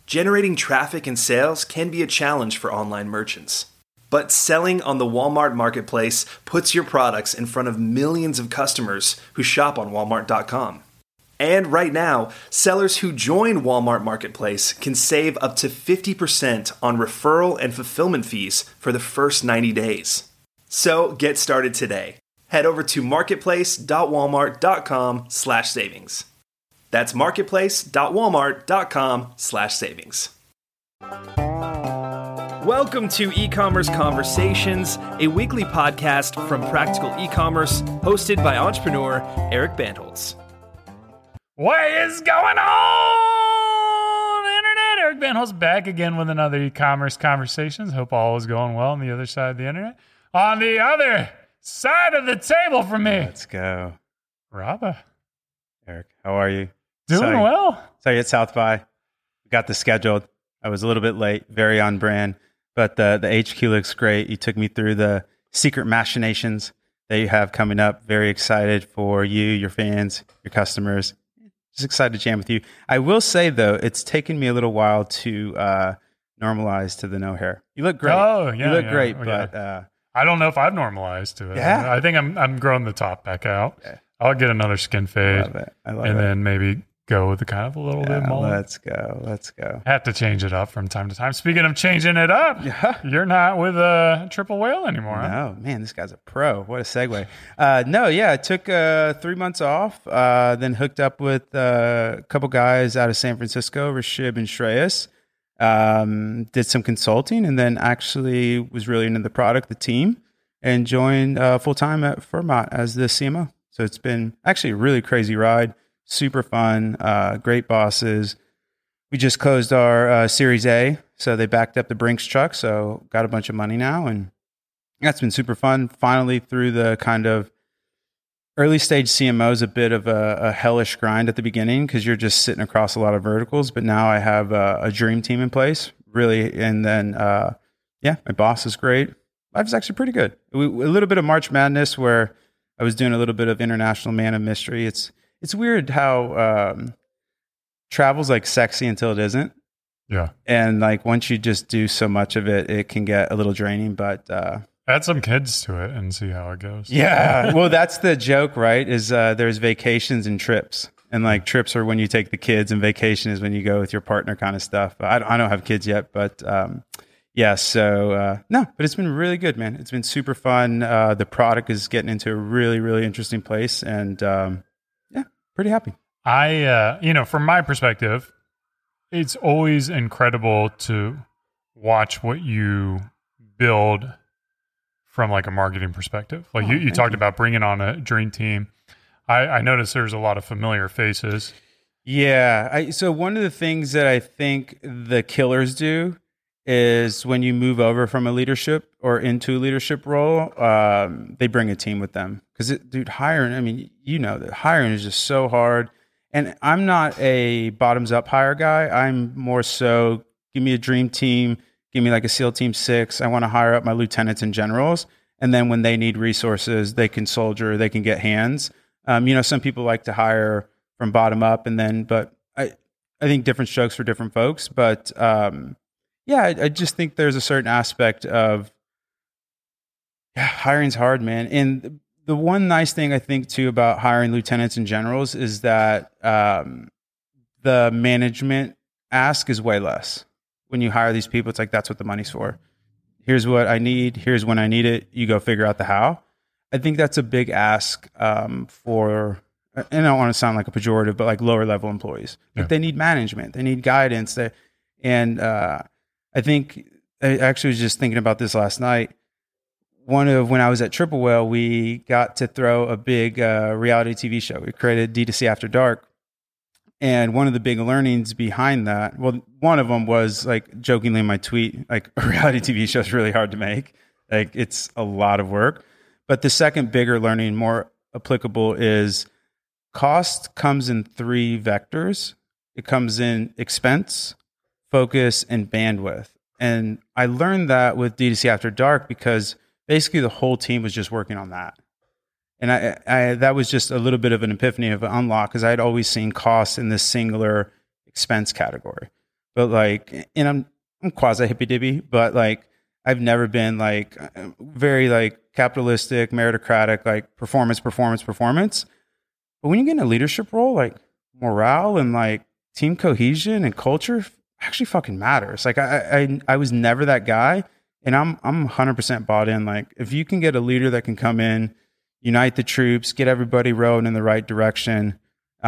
Generating traffic and sales can be a challenge for online merchants. But selling on the Walmart Marketplace puts your products in front of millions of customers who shop on Walmart.com. And right now, sellers who join Walmart Marketplace can save up to 50% on referral and fulfillment fees for the first 90 days. So get started today. Head over to marketplace.walmart.com/savings. That's marketplace.walmart.com/savings. Welcome to E-Commerce Conversations, a weekly podcast from Practical E-Commerce, hosted by entrepreneur Eric Bandholz. What is going on, Internet? Eric Bandholz back again with another E-Commerce Conversations. Hope all is going well on the other side of the Internet. On the other side of the table from me. Let's go. Rabba. Eric, how are you? Doing well. Sorry, at South by. We got this scheduled. I was a little bit late, very on brand, but the HQ looks great. You took me through the secret machinations that you have coming up. Very excited for you, your fans, your customers. Just excited to jam with you. I will say, though, it's taken me a little while to normalize to the no hair. You look great. Oh, yeah. You look great, yeah. but... I don't know if I've normalized to it. Yeah. I think I'm growing the top back out. Okay. I'll get another skin fade. I love it. And then maybe go with the kind of a little bit more. Let's go. Have to change it up from time to time. Speaking of changing it up, You're not with a Triple Whale anymore. Huh? No, man, this guy's a pro. What a segue. I took 3 months off, then hooked up with a couple guys out of San Francisco, Rashib and Shreyas. Did some consulting, and then actually was really into the product, the team, and joined full-time at Fermat as the CMO. So it's been actually a really crazy ride, super fun, great bosses. We just closed our Series A, so they backed up the Brinks truck, so got a bunch of money now, and that's been super fun. Finally, through the kind of early stage CMO is a bit of a hellish grind at the beginning because you're just sitting across a lot of verticals, but now I have a dream team in place, really, and then, my boss is great. Life's actually pretty good. A little bit of March Madness where I was doing a little bit of international man of mystery. It's weird how travel's like sexy until it isn't. Yeah. And like once you just do so much of it, it can get a little draining. But add some kids to it and see how it goes. Yeah. Well, that's the joke, right? Is there's vacations and trips. And like trips are when you take the kids, and vacation is when you go with your partner kind of stuff. I don't have kids yet, but but it's been really good, man. It's been super fun. The product is getting into a really, really interesting place, and pretty happy. From my perspective, it's always incredible to watch what you build from like a marketing perspective. Like you talked about bringing on a dream team. I noticed there's a lot of familiar faces. Yeah. So one of the things that I think the killers do is when you move over from a leadership or into a leadership role, they bring a team with them. Because, hiring, that hiring is just so hard. And I'm not a bottoms-up hire guy. I'm more so, give me a dream team, give me like a SEAL Team 6. I want to hire up my lieutenants and generals. And then when they need resources, they can soldier, they can get hands. Some people like to hire from bottom up, but I think different strokes for different folks. But I just think there's a certain aspect of hiring's hard, man. And the one nice thing I think too about hiring lieutenants and generals is that the management ask is way less. When you hire these people, it's like, that's what the money's for. Here's what I need. Here's when I need it. You go figure out the how. I think that's a big ask for, and I don't want to sound like a pejorative, but like lower level employees. Yeah. Like they need management. They need guidance. I think I actually was just thinking about this last night. When I was at Triple Whale, we got to throw a big reality TV show. We created D2C After Dark. And one of the big learnings behind that, well, one of them was like jokingly in my tweet, like a reality TV show is really hard to make. Like it's a lot of work. But the second bigger learning, more applicable, is cost comes in 3 vectors. It comes in expense, focus, and bandwidth. And I learned that with D2C After Dark because basically the whole team was just working on that. And I that was just a little bit of an epiphany of an unlock because I had always seen costs in this singular expense category. but like, and I'm quasi hippy dippy, but like, I've never been like very like capitalistic, meritocratic, like performance. But when you get in a leadership role, like morale and like team cohesion and culture actually fucking matters. Like I was never that guy, and I'm 100% bought in. Like if you can get a leader that can come in, unite the troops, get everybody rowing in the right direction,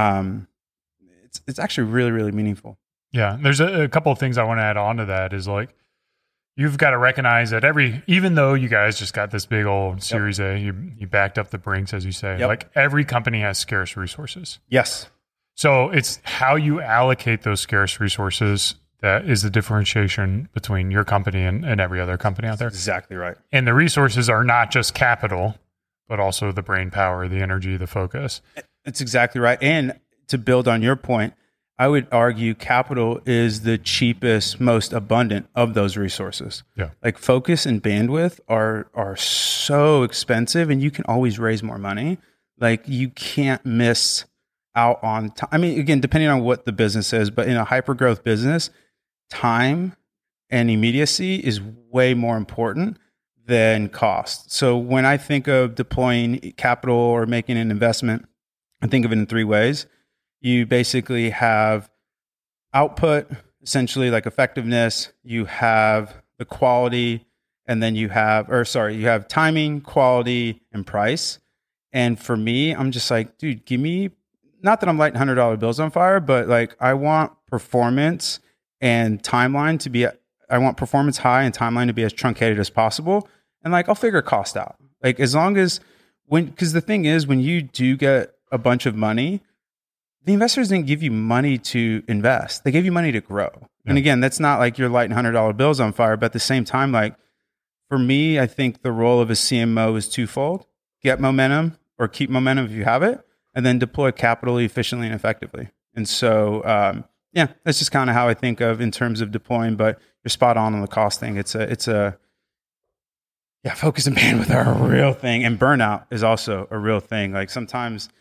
it's actually really, really meaningful. Yeah, there's a couple of things I want to add on to that. Is like, you've got to recognize that even though you guys just got this big old Series A, you backed up the Brinks, as you say, like every company has scarce resources. Yes. So it's how you allocate those scarce resources that is the differentiation between your company and every other company out there. That's exactly right. And the resources are not just capital, but also the brain power, the energy, the focus. That's exactly right. And to build on your point, I would argue capital is the cheapest, most abundant of those resources. Yeah. Like focus and bandwidth are so expensive, and you can always raise more money. Like you can't miss out on time. I mean, again, depending on what the business is, but in a hyper growth business, time and immediacy is way more important than cost. So when I think of deploying capital or making an investment, I think of it in three ways. You basically have output, essentially like effectiveness, you have the quality, and then you have timing, quality, and price. And for me, I'm just like, dude, give me, not that I'm lighting $100 bills on fire, but like I want performance and timeline to be, I want performance high and timeline to be as truncated as possible. And like, I'll figure cost out. Like as long as because the thing is, when you do get a bunch of money, the investors didn't give you money to invest. They gave you money to grow. Yeah. And again, that's not like you're lighting $100 bills on fire, but at the same time, like for me, I think the role of a CMO is twofold: get momentum or keep momentum if you have it, and then deploy capital efficiently and effectively. And so, that's just kind of how I think of in terms of deploying, but you're spot on the cost thing. It's a focus and bandwidth are a real thing. And burnout is also a real thing. Like sometimes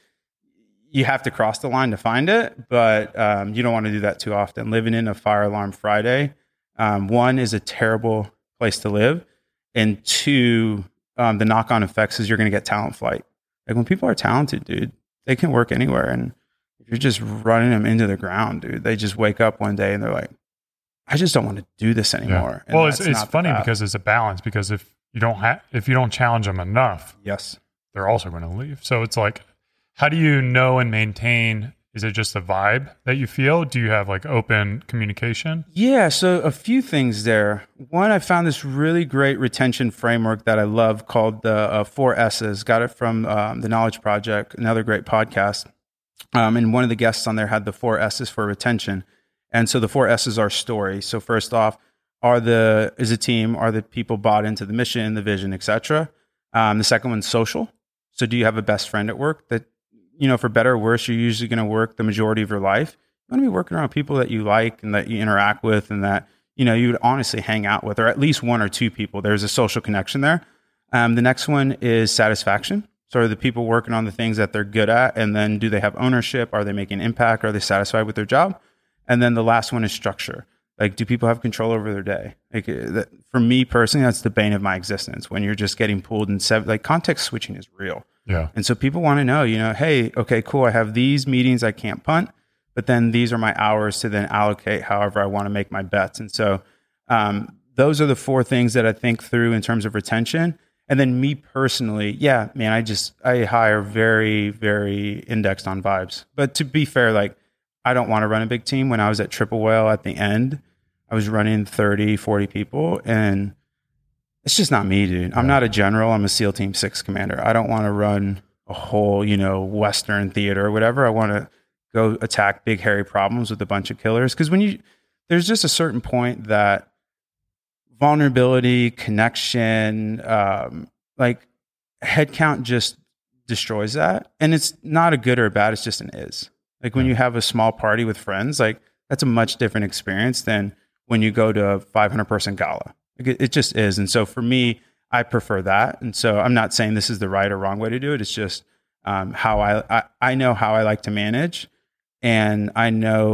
you have to cross the line to find it, but you don't want to do that too often. Living in a fire alarm Friday, one, is a terrible place to live. And two, the knock-on effects is you're going to get talent flight. Like when people are talented, dude, they can work anywhere. And if you're just running them into the ground, dude, they just wake up one day and they're like, I just don't want to do this anymore. Yeah. Well, it's funny because it's a balance, because if you don't challenge them enough, yes, they're also going to leave. So it's like, how do you know and maintain? Is it just a vibe that you feel? Do you have like open communication? Yeah. So a few things there. One, I found this really great retention framework that I love called the 4 S's. Got it from the Knowledge Project, another great podcast. And one of the guests on there had the 4 S's for retention. And so the 4 S's are story. So first off, is a team, are the people bought into the mission, the vision, etc. The second one's social. So do you have a best friend at work that, for better or worse, you're usually going to work the majority of your life? You want to be working around people that you like and that you interact with and that, you would honestly hang out with, or at least one or two people. There's a social connection there. The next one is satisfaction. So are the people working on the things that they're good at? And then do they have ownership? Are they making impact? Are they satisfied with their job? And then the last one is structure. Like, do people have control over their day? Like, for me personally, that's the bane of my existence. When you're just getting pulled in context switching is real. Yeah. And so people want to know, hey, okay, cool. I have these meetings I can't punt, but then these are my hours to then allocate however I want to make my bets. And so those are the 4 things that I think through in terms of retention. And then me personally, yeah, man, I hire very, very indexed on vibes. But to be fair, like, I don't want to run a big team. When I was at Triple Whale at the end, I was running 30, 40 people, and it's just not me, dude. I'm not a general. I'm a SEAL Team 6 commander. I don't want to run a whole, Western theater or whatever. I want to go attack big, hairy problems with a bunch of killers. Because there's just a certain point that vulnerability, connection, like headcount just destroys that. And it's not a good or a bad. It's just an is. Like when you have a small party with friends, like that's a much different experience than when you go to a 500 person gala. It just is. And so for me, I prefer that. And so I'm not saying this is the right or wrong way to do it. It's just how I know how I like to manage. And I know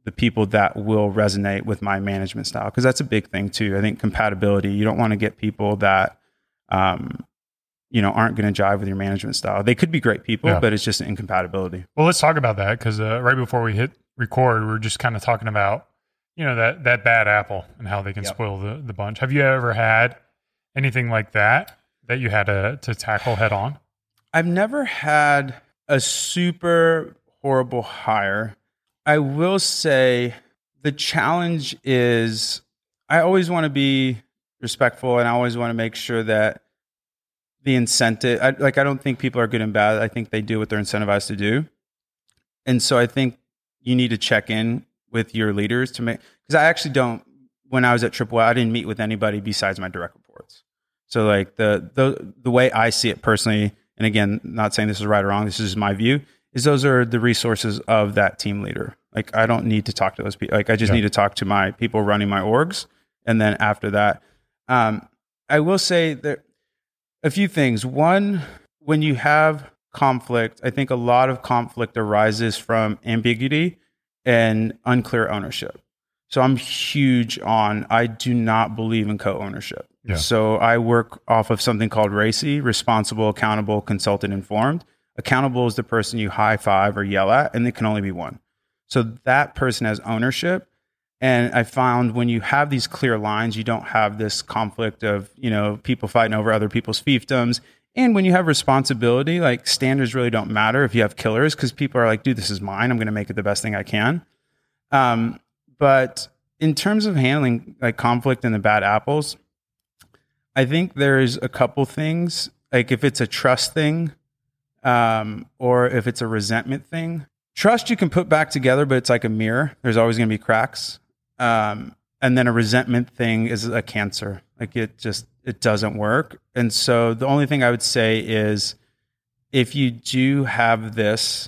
the people that will resonate with my management style, because that's a big thing too. I think compatibility. You don't want to get people that aren't going to jive with your management style. They could be great people, but it's just an incompatibility. Well, let's talk about that, because right before we hit record, we were just kind of talking about that bad apple and how they can spoil the bunch. Have you ever had anything like that you had to tackle head on? I've never had a super horrible hire. I will say the challenge is I always want to be respectful, and I always want to make sure that the incentive, I don't think people are good and bad. I think they do what they're incentivized to do. And so I think you need to check in with your leaders to make, because I actually don't, when I was at Triple I didn't meet with anybody besides my direct reports. So like the way I see it personally, and again, not saying this is right or wrong, this is my view, is those are the resources of that team leader. Like I don't need to talk to those people. Like I just need to talk to my people running my orgs. And then after that, I will say that a few things. One, when you have conflict, I think a lot of conflict arises from ambiguity and unclear ownership. So I'm huge on, I do not believe in co-ownership. Yeah. So I work off of something called RACI, responsible, accountable, consulted, informed. Accountable is the person you high five or yell at, and it can only be one. So that person has ownership. And I found when you have these clear lines, you don't have this conflict of, people fighting over other people's fiefdoms. And when you have responsibility, like standards really don't matter if you have killers, because people are like, dude, this is mine. I'm going to make it the best thing I can. But in terms of handling like conflict and the bad apples, I think there's a couple things. Like if it's a trust thing, or if it's a resentment thing, trust you can put back together, but it's like a mirror. There's always going to be cracks. And then a resentment thing is a cancer. Like it doesn't work. And so the only thing I would say is if you do have this,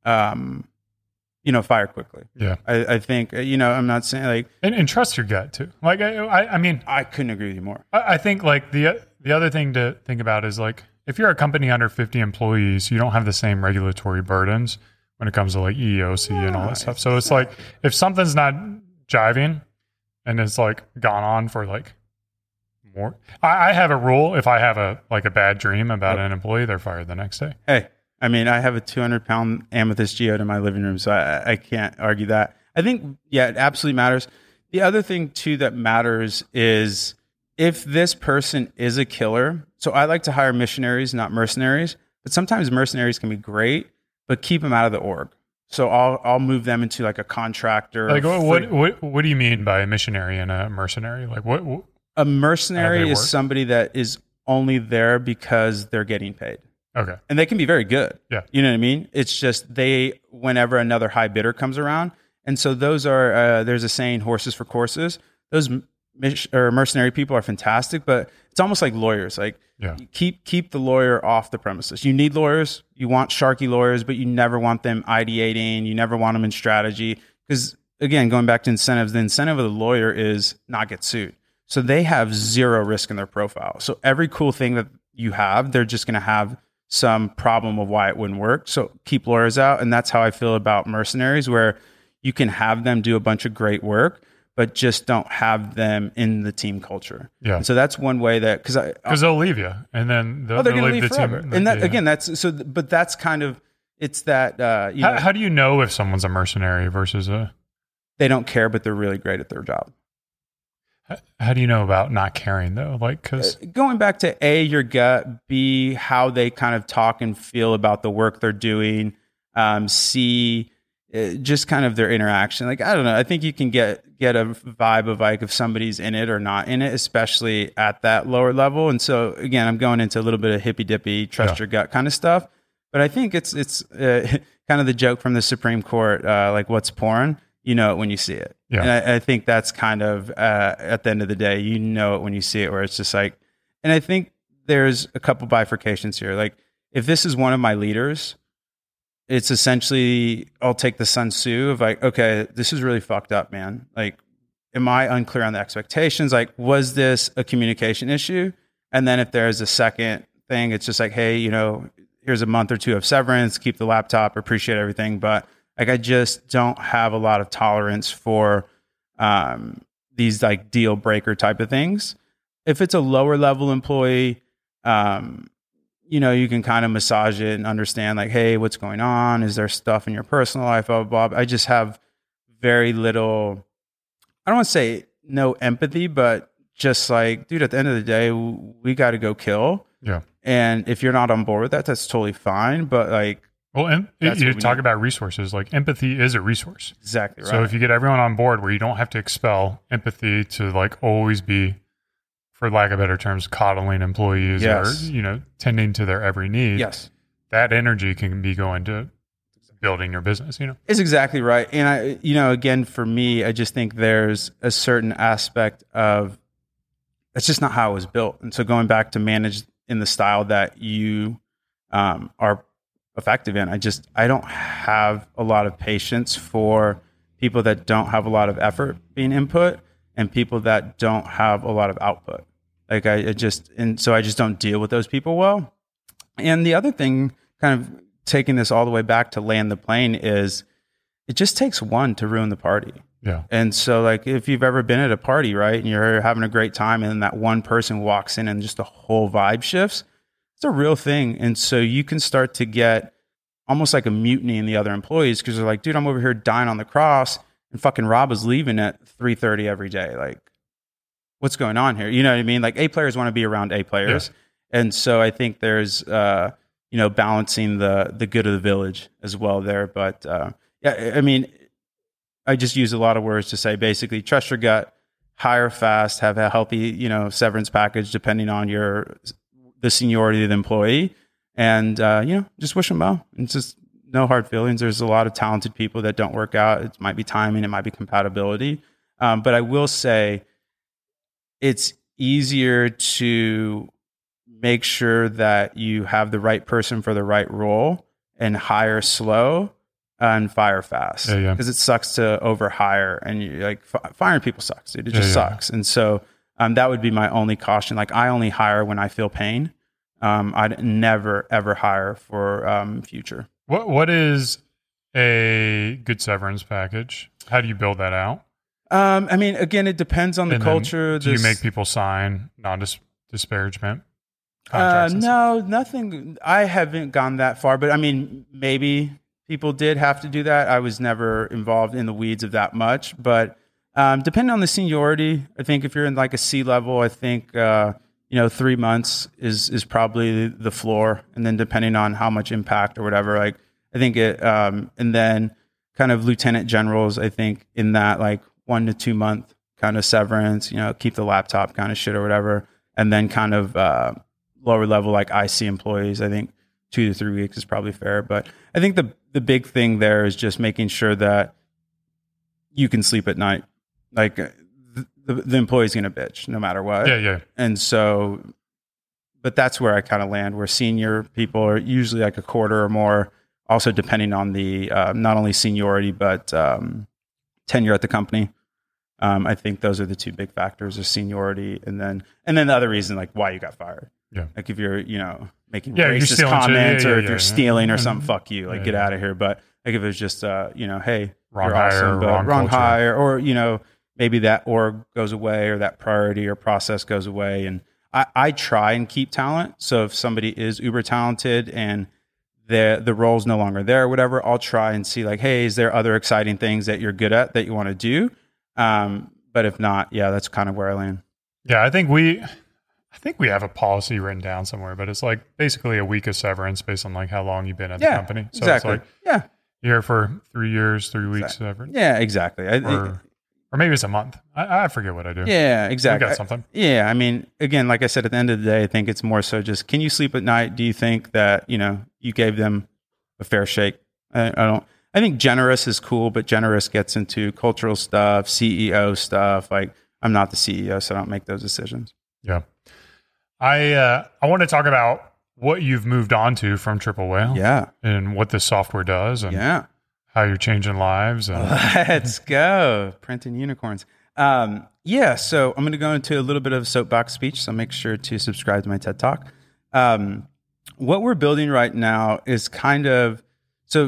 fire quickly. Yeah. I think, I'm not saying like, and trust your gut too. Like, I mean, I couldn't agree with you more. I think like the other thing to think about is like, if you're a company under 50 employees, you don't have the same regulatory burdens when it comes to like EEOC and all that stuff. So it's like, if something's not jiving and it's like gone on for like more, I have a rule. If I have a bad dream about an employee, they're fired the next day. Hey, I mean, I have a 200-pound amethyst geode in my living room, so I can't argue that. I think, it absolutely matters. The other thing too that matters is if this person is a killer. So I like to hire missionaries, not mercenaries, but sometimes mercenaries can be great, but keep them out of the org. So I'll move them into like a contractor. Like what do you mean by a missionary and a mercenary? Like what a mercenary is somebody that is only there because they're getting paid. Okay. And they can be very good. Yeah. You know what I mean? It's just whenever another high bidder comes around. And so those are, there's a saying, horses for courses. Those mercenary people are fantastic, but it's almost like lawyers. Like keep the lawyer off the premises. You need lawyers. You want sharky lawyers, but you never want them ideating. You never want them in strategy. Because again, going back to incentives, the incentive of the lawyer is not get sued. So they have zero risk in their profile. So every cool thing that you have, they're just going to have some problem of why it wouldn't work. So keep lawyers out. And that's how I feel about mercenaries, where you can have them do a bunch of great work, but just don't have them in the team culture. Yeah. And so that's one way that, because they'll leave you and then they'll leave the forever. team. And that, again, but that's kind of, it's that, how do you know if someone's a mercenary versus they don't care, but they're really great at their job. How do you know about not caring though? Like, cause going back to A, your gut, B, how they kind of talk and feel about the work they're doing, C, just kind of their interaction. Like, I don't know. I think you can get a vibe of like if somebody's in it or not in it, especially at that lower level. And so again, I'm going into a little bit of hippy dippy, trust your gut kind of stuff. But I think it's kind of the joke from the Supreme Court, like what's porn? You know it when you see it. Yeah. And I think that's kind of, at the end of the day, you know it when you see it, where it's just like, and I think there's a couple bifurcations here. Like if this is one of my leaders, it's essentially, I'll take the Sun Tzu of like, okay, this is really fucked up, man. Like, am I unclear on the expectations? Like, was this a communication issue? And then if there's a second thing, it's just like, hey, here's a month or two of severance, keep the laptop, appreciate everything, but Like I just don't have a lot of tolerance for these like deal breaker type of things. If it's a lower level employee, you can kind of massage it and understand like, hey, what's going on? Is there stuff in your personal life? Blah, blah, blah. I just have very little, I don't want to say no empathy, but just like, dude, at the end of the day, we got to go kill. Yeah. And if you're not on board with that, that's totally fine. But like, well, and you talk about resources, like empathy is a resource. Exactly right. So if you get everyone on board where you don't have to expel empathy to like always be, for lack of better terms, coddling employees or, tending to their every need. Yes. That energy can be going to building your business, It's exactly right. And again, for me, I just think there's a certain aspect of, that's just not how it was built. And so going back to manage in the style that you are effective in, I don't have a lot of patience for people that don't have a lot of effort being input and people that don't have a lot of output. Like so I just don't deal with those people well. And the other thing, kind of taking this all the way back to land the plane, is it just takes one to ruin the party. Yeah. And so like if you've ever been at a party, right, and you're having a great time and then that one person walks in and just the whole vibe shifts, it's a real thing. And so you can start to get almost like a mutiny in the other employees because they're like, dude, I'm over here dying on the cross and fucking Rob is leaving at 3:30 every day. Like, what's going on here? You know what I mean? Like A players want to be around A players. Yeah. And so I think there's, balancing the good of the village as well there. But I mean, I just use a lot of words to say basically trust your gut, hire fast, have a healthy, severance package depending on the seniority of the employee, and just wish them well. It's just no hard feelings. There's a lot of talented people that don't work out. It might be timing, it might be compatibility, but I will say it's easier to make sure that you have the right person for the right role and hire slow and fire fast. Because it sucks to overhire, and you like firing people sucks, dude. It just sucks. And so that would be my only caution. Like I only hire when I feel pain. I'd never ever hire for future. What is a good severance package? How do you build that out? I mean, again, it depends on the culture. Do you make people sign non-disparagement contracts? No, nothing. I haven't gone that far, but I mean, maybe people did have to do that. I was never involved in the weeds of that much, but depending on the seniority, I think if you're in like a C level, I think 3 months is probably the floor, and then depending on how much impact or whatever, like I think it, and then kind of lieutenant generals, I think in that like 1 to 2 month kind of severance, keep the laptop kind of shit or whatever, and then kind of lower level like IC employees, I think 2 to 3 weeks is probably fair. But I think the big thing there is just making sure that you can sleep at night. Like the employee's going to bitch no matter what. Yeah. And so, but that's where I kind of land, where senior people are usually like a quarter or more, also depending on the not only seniority, but tenure at the company. I think those are the two big factors of seniority. And then the other reason, like why you got fired. Yeah. Like if you're, making racist comments or if you're stealing or something, fuck you, like get out of here. But like if it was just, hey, wrong you're hire, awesome, but wrong culture. hire, or, maybe that org goes away or that priority or process goes away. And I try and keep talent. So if somebody is uber talented and the role's no longer there or whatever, I'll try and see like, hey, is there other exciting things that you're good at that you want to do? But if not, that's kind of where I land. Yeah, I think we have a policy written down somewhere, but it's like basically a week of severance based on like how long you've been at the company. So exactly. It's like you're here for 3 years, 3 weeks severance. Yeah, exactly. Or maybe it's a month. I forget what I do. Yeah, exactly. We got something. Yeah, I mean, again, like I said, at the end of the day, I think it's more so just, can you sleep at night? Do you think that, you gave them a fair shake? I think generous is cool, but generous gets into cultural stuff, CEO stuff. Like I'm not the CEO, so I don't make those decisions. Yeah. I want to talk about what you've moved on to from Triple Whale. Yeah. And what this software does. And how you're changing lives. And let's go. Printing unicorns. So I'm going to go into a little bit of a soapbox speech. So make sure to subscribe to my TED Talk. What we're building right now is kind of, so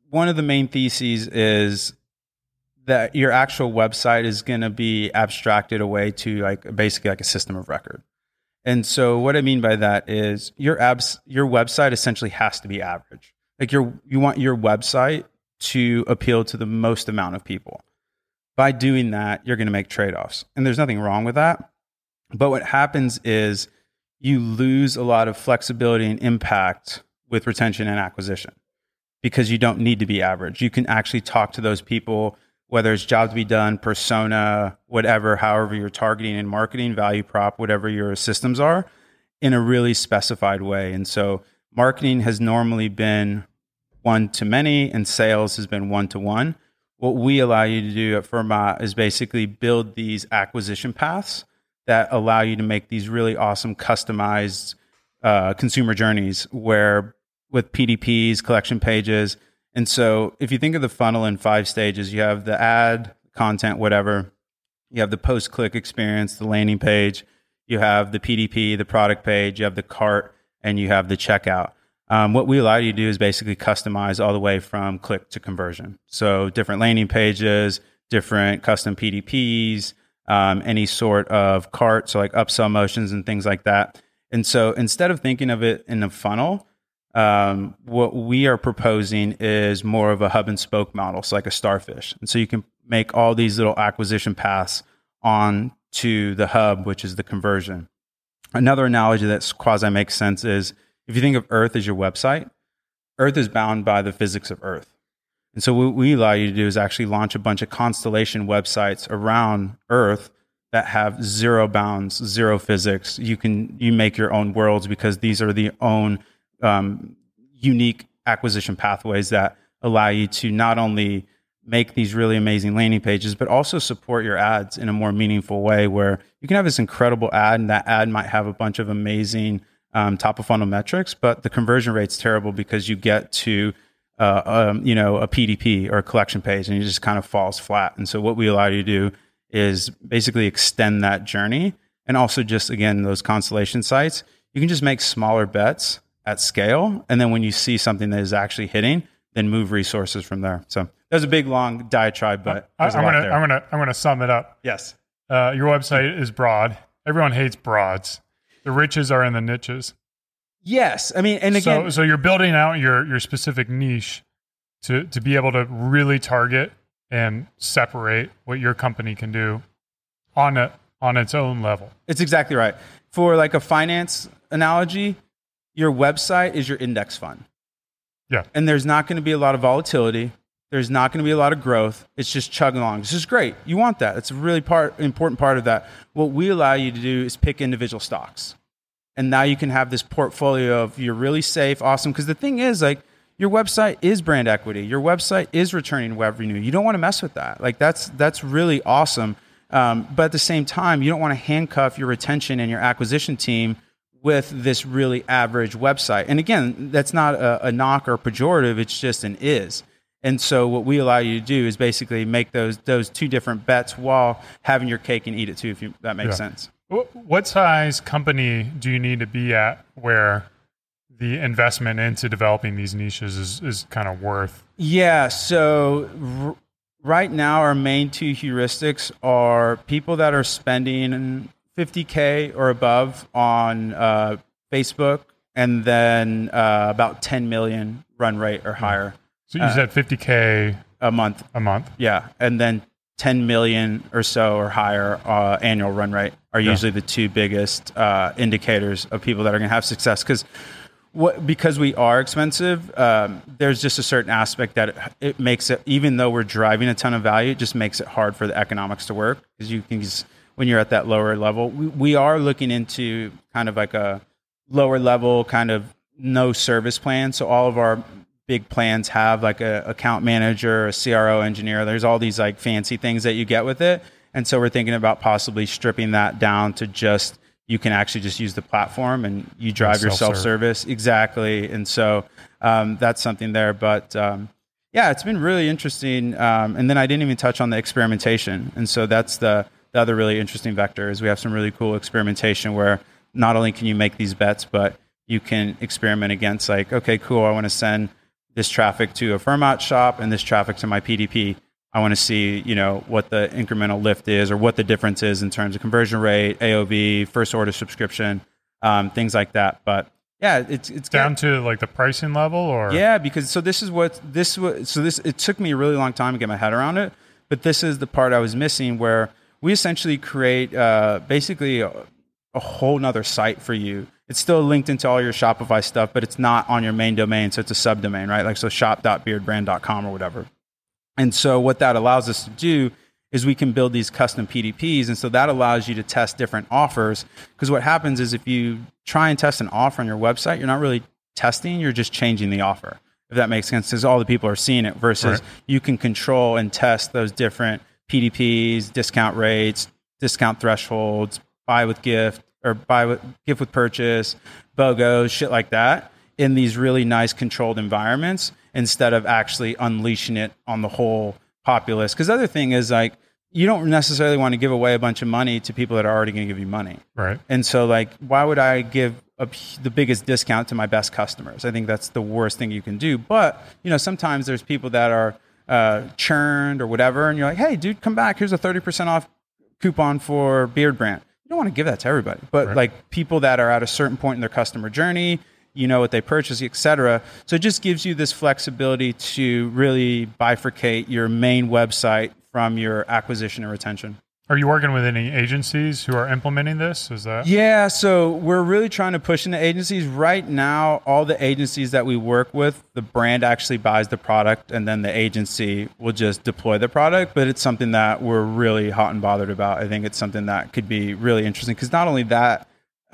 one of the main theses is that your actual website is going to be abstracted away to like basically like a system of record. And so what I mean by that is your website essentially has to be average. Like you want your website to appeal to the most amount of people. By doing that, you're going to make trade-offs. And there's nothing wrong with that. But what happens is you lose a lot of flexibility and impact with retention and acquisition because you don't need to be average. You can actually talk to those people, whether it's job to be done, persona, whatever, however you're targeting and marketing, value prop, whatever your systems are, in a really specified way. And so marketing has normally been one-to-many and sales has been one-to-one. What we allow you to do at Firmbot is basically build these acquisition paths that allow you to make these really awesome customized consumer journeys where with PDPs, collection pages. And so if you think of the funnel in 5 stages, you have the ad, content, whatever. You have the post-click experience, the landing page. You have the PDP, the product page. You have the cart, and you have the checkout. What we allow you to do is basically customize all the way from click to conversion. So different landing pages, different custom PDPs, any sort of cart, so like upsell motions and things like that. And so instead of thinking of it in a funnel, what we are proposing is more of a hub and spoke model, so like a starfish. And so you can make all these little acquisition paths on to the hub, which is the conversion. Another analogy that quasi makes sense is if you think of Earth as your website, Earth is bound by the physics of Earth. And so what we allow you to do is actually launch a bunch of constellation websites around Earth that have zero bounds, zero physics. You make your own worlds because these are the own unique acquisition pathways that allow you to not only make these really amazing landing pages, but also support your ads in a more meaningful way where you can have this incredible ad and that ad might have a bunch of amazing top of funnel metrics, but the conversion rate's terrible because you get to a PDP or a collection page and it just kind of falls flat. And so what we allow you to do is basically extend that journey. And also just, again, those constellation sites, you can just make smaller bets at scale. And then when you see something that is actually hitting, then move resources from there. So there's a big, long diatribe, but I'm gonna sum it up. Yes. Your website is broad. Everyone hates broads. The riches are in the niches. Yes. I mean, and again, so you're building out your specific niche to be able to really target and separate what your company can do on its own level. It's exactly right. For like a finance analogy, your website is your index fund. Yeah. And there's not going to be a lot of volatility. There's not going to be a lot of growth. It's just chugging along. This is great. You want that. It's a really important part of that. What we allow you to do is pick individual stocks. And now you can have this portfolio of you're really safe, awesome. Because the thing is, like, your website is brand equity. Your website is returning revenue. You don't want to mess with that. Like, that's really awesome. But at the same time, you don't want to handcuff your retention and your acquisition team with this really average website. And again, that's not a knock or pejorative. It's just an is. And so what we allow you to do is basically make those 2 different bets while having your cake and eat it too, if that makes sense. What size company do you need to be at where the investment into developing these niches is kind of worth? Yeah. So right now, our main 2 heuristics are people that are spending $50K or above on Facebook, and then about 10 million run rate or higher. So you said $50K a month. Yeah. And then 10 million or so or higher annual run rate are usually the 2 biggest indicators of people that are going to have success. Because we are expensive, there's just a certain aspect that it makes it, even though we're driving a ton of value, it just makes it hard for the economics to work. Because you can just, when you're at that lower level, we are looking into kind of like a lower level kind of no service plan. So all of our big plans have like a account manager, a CRO engineer. There's all these like fancy things that you get with it. And so we're thinking about possibly stripping that down to just, you can actually just use the platform and you drive your self-service. Exactly. And so that's something there. But yeah, it's been really interesting. And then I didn't even touch on the experimentation. And so that's the other really interesting vector is we have some really cool experimentation where not only can you make these bets, but you can experiment against like, okay, cool, I want to send this traffic to a Firmout shop and this traffic to my PDP. I want to see, what the incremental lift is or what the difference is in terms of conversion rate, AOV, first order subscription, things like that. But yeah, it's down to like the pricing level, or because it took me a really long time to get my head around it, but this is the part I was missing, where we essentially create basically a whole nother site for you. It's still linked into all your Shopify stuff, but it's not on your main domain, so it's a subdomain, right? Like so shop.beardbrand.com or whatever. And so what that allows us to do is we can build these custom PDPs. And so that allows you to test different offers. Because what happens is if you try and test an offer on your website, you're not really testing, you're just changing the offer, if that makes sense, because all the people are seeing it, versus you can control and test those different PDPs, discount rates, discount thresholds, buy with gift or gift with purchase, BOGOs, shit like that, in these really nice controlled environments, instead of actually unleashing it on the whole populace. Because the other thing is, like, you don't necessarily want to give away a bunch of money to people that are already going to give you money. Right. And so, like, why would I give the biggest discount to my best customers? I think that's the worst thing you can do. But, sometimes there's people that are churned or whatever, and you're like, hey, dude, come back. Here's a 30% off coupon for Beard Brand. You don't want to give that to everybody. But, like, people that are at a certain point in their customer journey, what they purchase, et cetera. So it just gives you this flexibility to really bifurcate your main website from your acquisition and retention. Are you working with any agencies who are implementing this? Is that? Yeah, so we're really trying to push into agencies. Right now, all the agencies that we work with, the brand actually buys the product and then the agency will just deploy the product. But it's something that we're really hot and bothered about. I think it's something that could be really interesting, because not only that,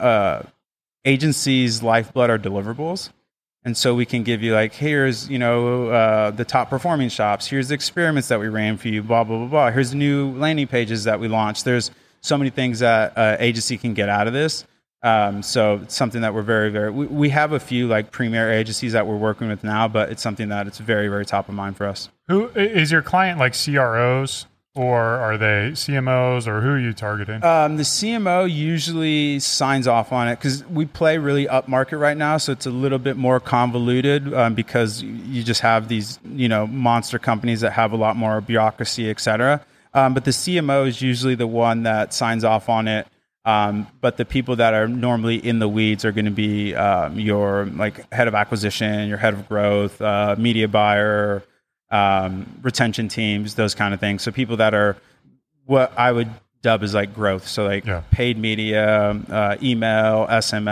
agencies' lifeblood are deliverables. And so we can give you, like, here's, the top performing shops. Here's the experiments that we ran for you, blah, blah, blah, blah. Here's the new landing pages that we launched. There's so many things that agency can get out of this. So it's something that we're very, we have a few, like, premier agencies that we're working with now, but it's something that it's very, very top of mind for us. Who is your client, like CROs? Or are they CMOs, or who are you targeting? The CMO usually signs off on it, because we play really upmarket right now. So it's a little bit more convoluted, because you just have these, monster companies that have a lot more bureaucracy, et cetera. But the CMO is usually the one that signs off on it. But the people that are normally in the weeds are going to be your, like, head of acquisition, your head of growth, media buyer, retention teams, those kind of things. So people that are what I would dub as, like, growth. So, like, paid media, email,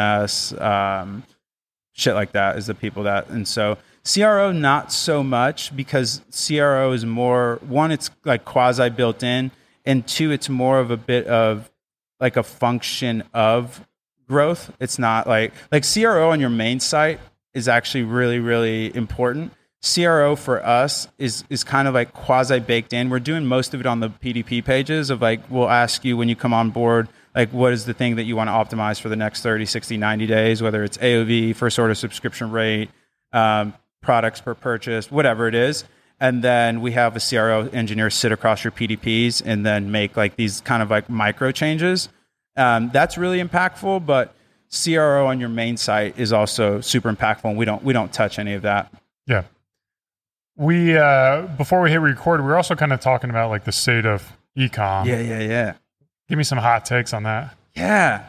SMS, shit like that is the people that. And so CRO, not so much, because CRO is more, one, it's like quasi built in, and two, it's more of a bit of like a function of growth. It's not like CRO on your main site is actually really, really important. CRO for us is kind of like quasi baked in. We're doing most of it on the PDP pages of, like, we'll ask you when you come on board, like, what is the thing that you want to optimize for the next 30, 60, 90 days, whether it's AOV, first order subscription rate, products per purchase, whatever it is. And then we have a CRO engineer sit across your PDPs and then make, like, these kind of, like, micro changes. That's really impactful, but CRO on your main site is also super impactful, and we don't touch any of that. Yeah. We before we hit record, we were also kind of talking about, like, the state of e-com. Yeah. Give me some hot takes on that. Yeah.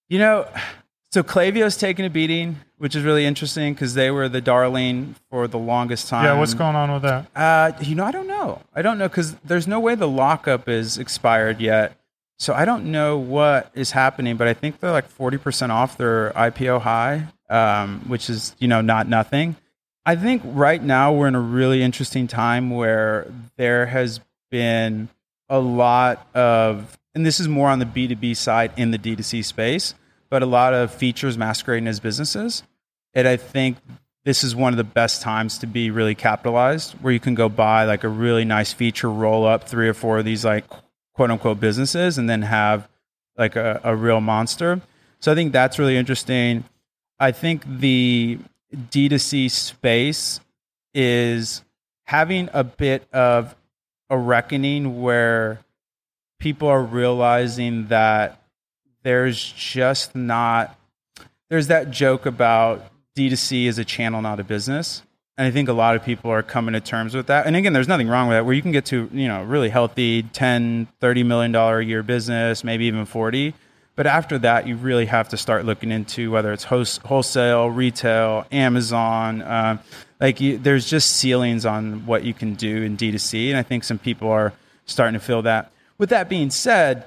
So Klaviyo's taking a beating, which is really interesting, because they were the darling for the longest time. Yeah, what's going on with that? I don't know. Because there's no way the lockup is expired yet. So I don't know what is happening, but I think they're like 40% off their IPO high, which is, not nothing. I think right now we're in a really interesting time where there has been a lot of, and this is more on the B2B side in the D2C space, but a lot of features masquerading as businesses. And I think this is one of the best times to be really capitalized, where you can go buy, like, a really nice feature, roll up 3 or 4 of these, like, quote unquote businesses, and then have, like, a real monster. So I think that's really interesting. I think the D2C space is having a bit of a reckoning, where people are realizing that there's that joke about D2C as a channel, not a business. And I think a lot of people are coming to terms with that. And again, there's nothing wrong with that, where you can get to, really healthy $10-30 million a year business, maybe even 40. But after that, you really have to start looking into whether it's wholesale, retail, Amazon. There's just ceilings on what you can do in D2C. And I think some people are starting to feel that. With that being said,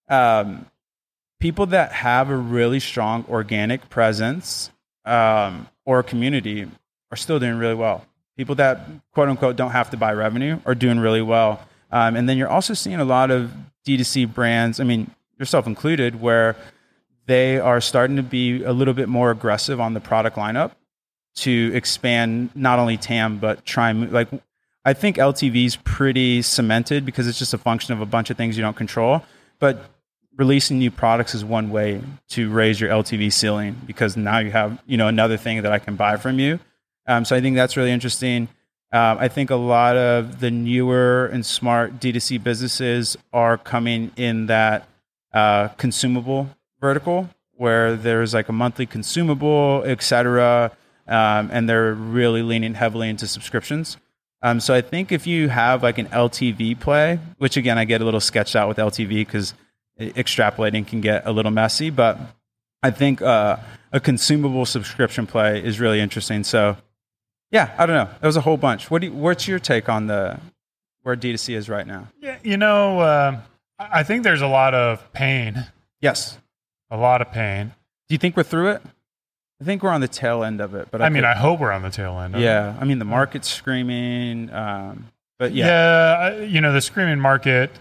people that have a really strong organic presence or community are still doing really well. People that, quote unquote, don't have to buy revenue are doing really well. And then you're also seeing a lot of D2C brands, yourself included, where they are starting to be a little bit more aggressive on the product lineup to expand not only TAM, but try and I think LTV is pretty cemented because it's just a function of a bunch of things you don't control. But releasing new products is one way to raise your LTV ceiling, because now you have, another thing that I can buy from you. So I think that's really interesting. I think a lot of the newer and smart D2C businesses are coming in that consumable vertical, where there's like a monthly consumable, et cetera, and they're really leaning heavily into subscriptions. So I think if you have like an LTV play, which again, I get a little sketched out with LTV because extrapolating can get a little messy, but I think a consumable subscription play is really interesting. So yeah, I don't know. That was a whole bunch. What's your take on where D2C is right now? Yeah, I think there's a lot of pain. Yes. A lot of pain. Do you think we're through it? I think we're on the tail end of it. But I hope we're on the tail end of it. Yeah. The market's screaming. But yeah. Yeah, the screaming market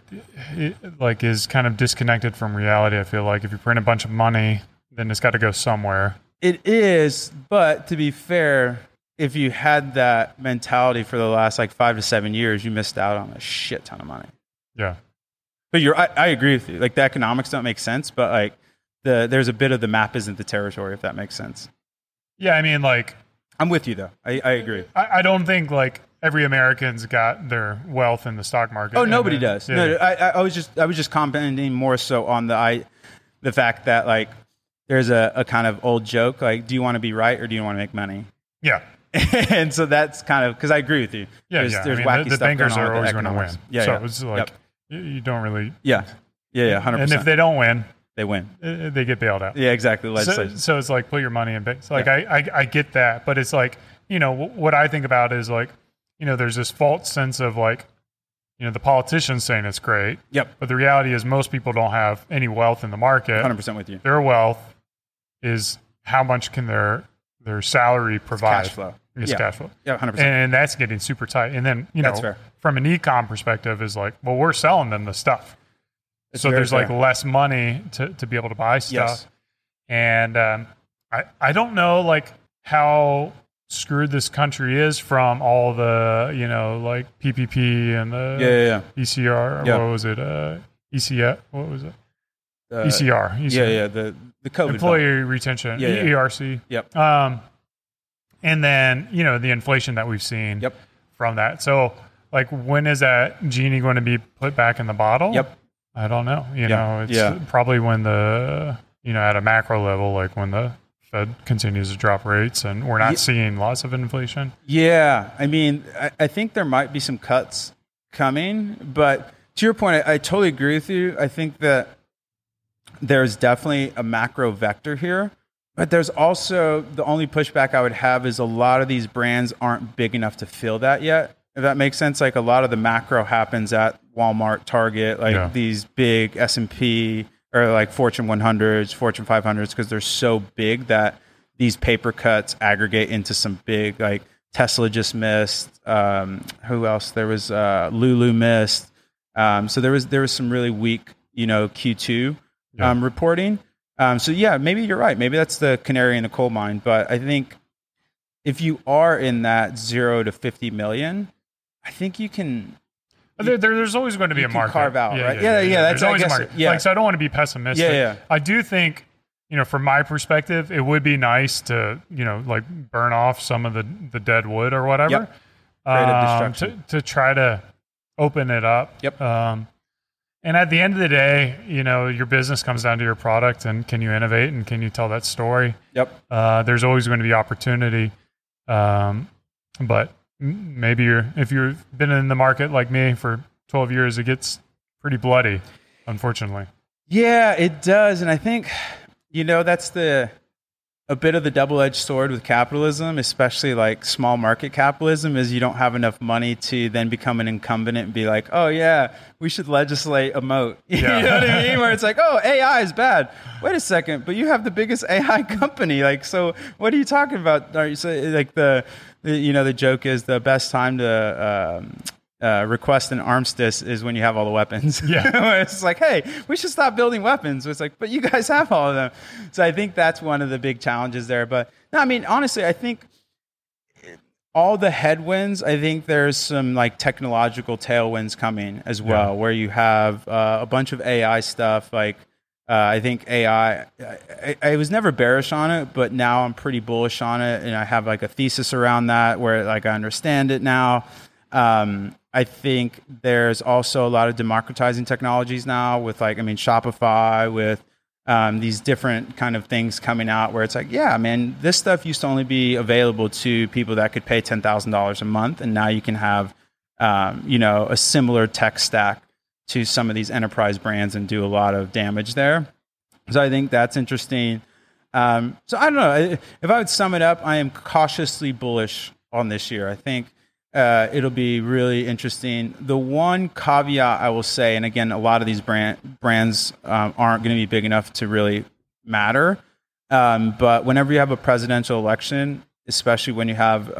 is kind of disconnected from reality, I feel like. If you print a bunch of money, then it's got to go somewhere. It is, but to be fair, if you had that mentality for the last 5 to 7 years, you missed out on a shit ton of money. Yeah. But I agree with you. The economics don't make sense, but there's a bit of the map isn't the territory, if that makes sense. Yeah, I'm with you though. I agree. I don't think every American's got their wealth in the stock market. Oh, nobody does. Yeah. No, I was just commenting more so on the fact that there's a kind of old joke, do you want to be right or do you want to make money? Yeah. And so that's kind of, because I agree with you. There's wacky the stuff bankers are always going to win. Yeah, so yeah. It's like you don't really. Yeah. 100%. And if they don't win, they win. They get bailed out. Yeah, exactly. Legislation. So it's put your money in banks. I get that, but it's what I think about is there's this false sense of the politicians saying it's great. Yep. But the reality is most people don't have any wealth in the market. 100% with you. Their wealth is how much can their salary provide. It's cash flow. It's cash flow. Yeah, 100%. And that's getting super tight. And then, that's fair. From an e-com perspective is we're selling them the stuff. So there's less money to be able to buy stuff. Yes. And I don't know how screwed this country is from all the, PPP and the ECR. Yeah. What was it? ECF? What was it? ECR. Yeah. The COVID employee retention. ERC. Yep. And then, the inflation that we've seen from that. So when is that genie going to be put back in the bottle? Yep. I don't know. It's probably when at a macro level, when the Fed continues to drop rates and we're not seeing lots of inflation. Yeah. I think there might be some cuts coming, but to your point, I totally agree with you. I think that there's definitely a macro vector here, but there's also the only pushback I would have is a lot of these brands aren't big enough to feel that yet. If that makes sense, a lot of the macro happens at Walmart, Target, these big S&P or Fortune 100s, Fortune 500s, because they're so big that these paper cuts aggregate into some big, Tesla just missed. Who else? There was Lulu missed. So there was some really weak, Q2 reporting. So yeah, maybe you're right. Maybe that's the canary in the coal mine. But I think if you are in that 0 to 50 million, I think you can. There's always going to be a market. Carve out, right? Yeah. That's always a market. Yeah. So I don't want to be pessimistic. Yeah. I do think, from my perspective, it would be nice to, burn off some of the dead wood or whatever. Yep. Creative destruction. To try to open it up. Yep. And at the end of the day, your business comes down to your product and can you innovate and can you tell that story? Yep. There's always going to be opportunity. But maybe if you've been in the market like me for 12 years, it gets pretty bloody, unfortunately. Yeah, it does. And I think, that's a bit of the double-edged sword with capitalism, especially like small market capitalism, is you don't have enough money to then become an incumbent and be like, oh yeah, we should legislate a moat. You know what I mean? Where it's like, oh, AI is bad. Wait a second, but you have the biggest AI company. Like, so what are you talking about? So like the joke is the best time to request an armistice is when you have all the weapons. Yeah. It's like, hey, we should stop building weapons. It's like, but you guys have all of them. So I think that's one of the big challenges there. But no, I mean, honestly, I think all the headwinds, I think there's some like technological tailwinds coming as well, where you have a bunch of AI stuff. Like, I think AI, I was never bearish on it, but now I'm pretty bullish on it. And I have like a thesis around that where like I understand it now. I think there's also a lot of democratizing technologies now with Shopify, with these different kind of things coming out where it's like, yeah, man, this stuff used to only be available to people that could pay $10,000 a month. And now you can have, a similar tech stack to some of these enterprise brands and do a lot of damage there. So I think that's interesting. So I don't know. If I would sum it up, I am cautiously bullish on this year. I think it'll be really interesting. The one caveat I will say, and again, a lot of these brands aren't going to be big enough to really matter. But whenever you have a presidential election, especially when you have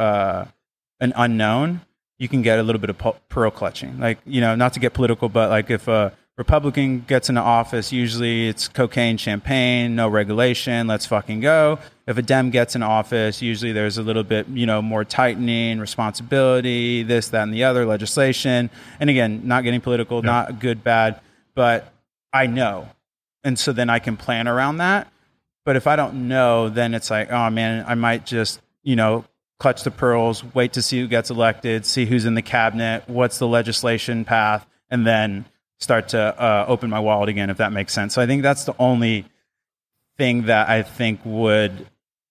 an unknown, you can get a little bit of pearl clutching. Like, not to get political, but like if a Republican gets into office, usually it's cocaine, champagne, no regulation, let's fucking go. If a Dem gets in office, usually there's a little bit, more tightening, responsibility, this, that, and the other, legislation. And again, not getting political, not good, bad, but I know. And so then I can plan around that. But if I don't know, then it's like, oh man, I might just, clutch the pearls, wait to see who gets elected, see who's in the cabinet, what's the legislation path, and then start to open my wallet again, if that makes sense. So I think that's the only thing that I think would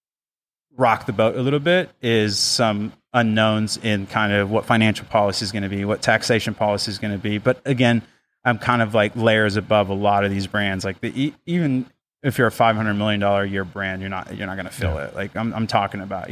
rock the boat a little bit is some unknowns in kind of what financial policy is going to be, what taxation policy is going to be. But again, I'm kind of like layers above a lot of these brands. Like even if you're a $500 million a year brand, you're not going to fill it. Like I'm talking about,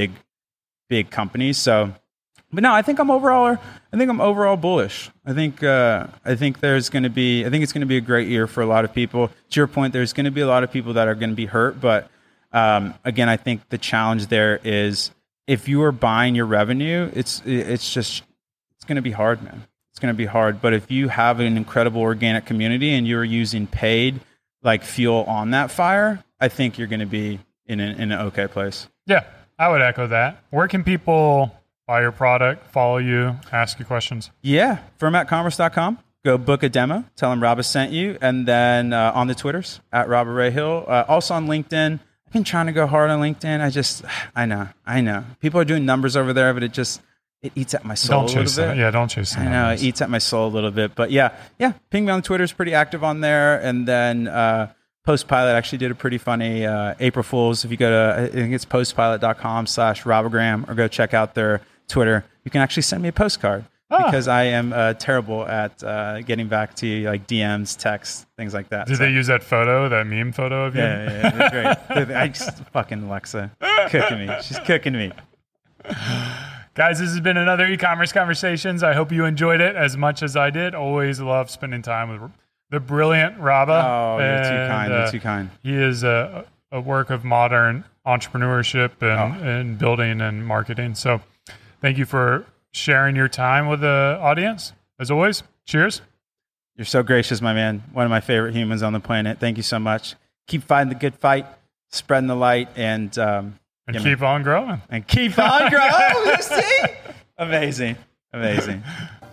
big companies. So, but no, I think I'm overall bullish. I think it's going to be a great year for a lot of people. To your point, there's going to be a lot of people that are going to be hurt. But again, I think the challenge there is if you are buying your revenue, it's going to be hard, man. It's going to be hard. But if you have an incredible organic community and you're using paid like fuel on that fire, I think you're going to be in an okay place. Yeah, I would echo that. Where can people buy your product, follow you, ask you questions? Yeah, firmatcommerce.com. Go book a demo. Tell them Robert sent you. And then on the Twitters, at Robert Ray Hill. Also on LinkedIn. I've been trying to go hard on LinkedIn. I know. People are doing numbers over there, but it eats at my soul a little bit. Yeah, don't chase that. I know, it eats at my soul a little bit. But yeah, ping me on Twitter. Is pretty active on there. And then Postpilot actually did a pretty funny April Fool's. If you go to, I think it's postpilot.com/Robogram, or go check out their Twitter, you can actually send me a postcard because I am terrible at getting back to you, like DMs, texts, things like that. Did they use that meme photo of you? Yeah, great. I just fucking Alexa cooking me. She's cooking me. Guys, this has been another e-commerce conversations. I hope you enjoyed it as much as I did. Always love spending time with the brilliant Raba. Oh, you're too kind. You're too kind. He is a work of modern entrepreneurship and building and marketing. So thank you for sharing your time with the audience. As always, cheers. You're so gracious, my man. One of my favorite humans on the planet. Thank you so much. Keep fighting the good fight, spreading the light, and keep on growing. And keep on growing. You see? Amazing.